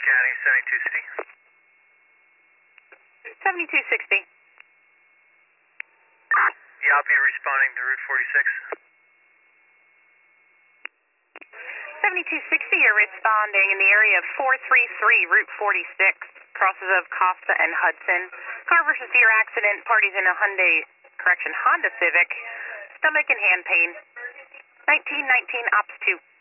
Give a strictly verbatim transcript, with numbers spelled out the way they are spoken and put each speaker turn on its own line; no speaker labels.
County, seventy-two sixty.
seventy-two sixty.
Yeah, I'll be responding to Route forty-six.
seventy-two sixty, you're responding in the area of four three three, Route forty-six, crosses of Costa and Hudson. Car versus deer accident, parties in a Hyundai, correction, Honda Civic, stomach and hand pain. nineteen nineteen, ops two.